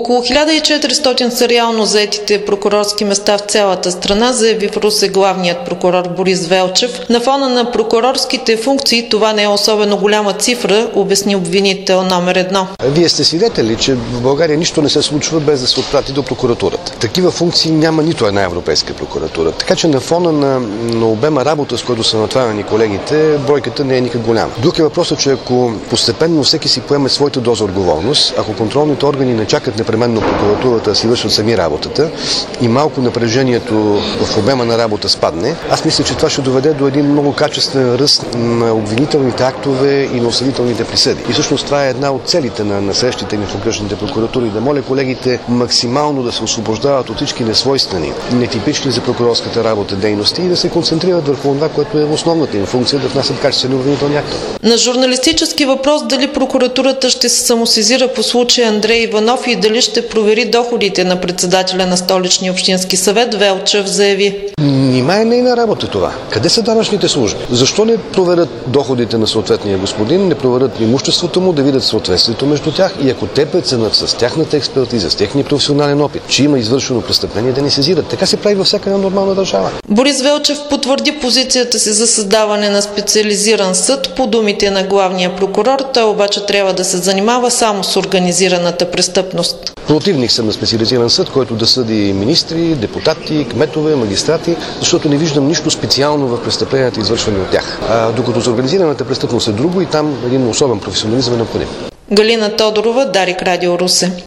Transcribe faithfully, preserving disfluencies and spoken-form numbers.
Около хиляда и четиристотин са реално заетите прокурорски места в цялата страна, заяви в Русе главният прокурор Борис Велчев. На фона на прокурорските функции това не е особено голяма цифра, обясни обвинител номер едно. Вие сте свидетели, че в България нищо не се случва без да се отпрати до прокуратурата. Такива функции няма нито една европейска прокуратура. Така че на фона на, на обема работа, с който са натварени колегите, бройката не е никак голяма. Друг е въпросът, че ако постепенно всеки си поеме своята доза отговорност, ако контролните органи не чакат непременно прокуратурата да си вършат сами работата и малко напрежението в обема на работа спадне, аз мисля, че това ще доведе до един много качествен ръст на обвинителните актове и на осъдителните присъди. И всъщност това е една от целите на, на срещите ни в окръжните прокуратури, да моля колегите максимално да се освобождават от всички несвойствени, нетипични за прокурорската работа дейности и да се концентрират върху това, което е основната им функция, да внасят качествени обвинителни актове. На журналистически въпрос дали прокуратурата ще се самосезира по случая Андрей Иванов и дали ще провери доходите на председателя на Столичния общински съвет, Велчев заяви: Нима е нейна работа това. Къде са данъчните служби? Защо не проверят доходите на съответния господин, не проверят имуществото му, да видят съответствието между тях и ако те преценят с тяхната експертиза, с техния професионален опит, че има извършено престъпление, да не сезират. Така се прави във всяка една нормална държава. Борис Велчев потвърди позицията си за създаване на специализиран съд. По думите на главния прокурор, той обаче трябва да се занимава само с организираната престъпност. Противник съм на специализиран съд, който да съди министри, депутати, кметове, магистрати, защото не виждам нищо специално в престъпленията, извършвани от тях. А, докато за организираната престъпност е друго и там един особен професионализъм е необходим. Галина Тодорова, Дарик, Радио Русе.